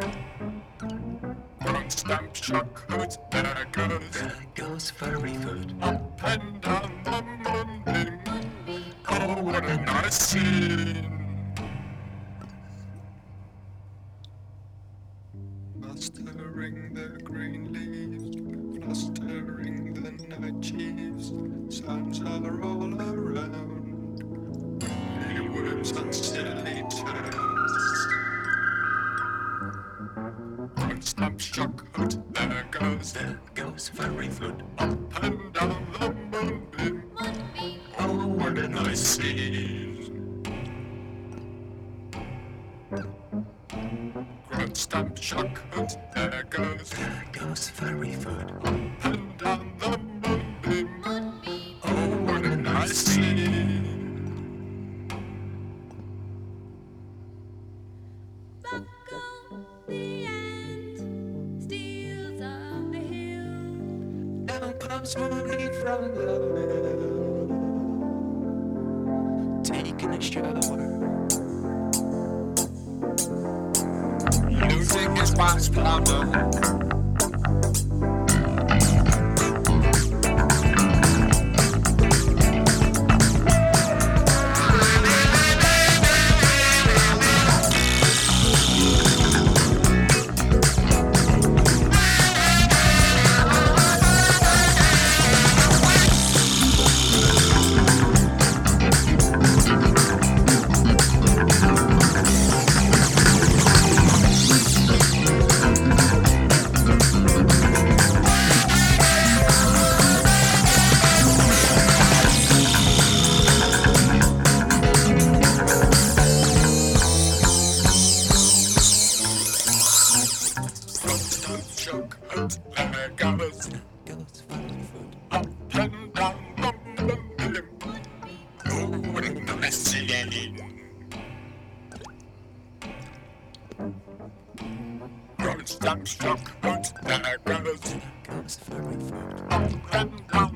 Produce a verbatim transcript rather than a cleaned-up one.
Front stamp, shock, hood, there goes. There goes Furryfoot. Up and down the moonbeam. Oh, what a nice scene. Flustering the green leaves, flustering the night chiefs. Sounds are all around. Silly words and silly turns. Front stamp, shock, hood, there goes. There goes Furryfoot. Up and down the moonbeam. Oh, what a nice scene. Grunt, stamp, shock, hood, there goes. There goes Furryfoot. Up and down the moonbeam. Oh, what a nice scene. Buckle the ant steals up the hill. Down comes Woody from the mill, taking a shower. Losing his wax plumber. Shock, hood, there goes. Goes Furryfoot. Up and down the moonbeam. Oh, what a nice scene. Grunt, stamp, shock, hood, there goes. Goes Furryfoot. Up and down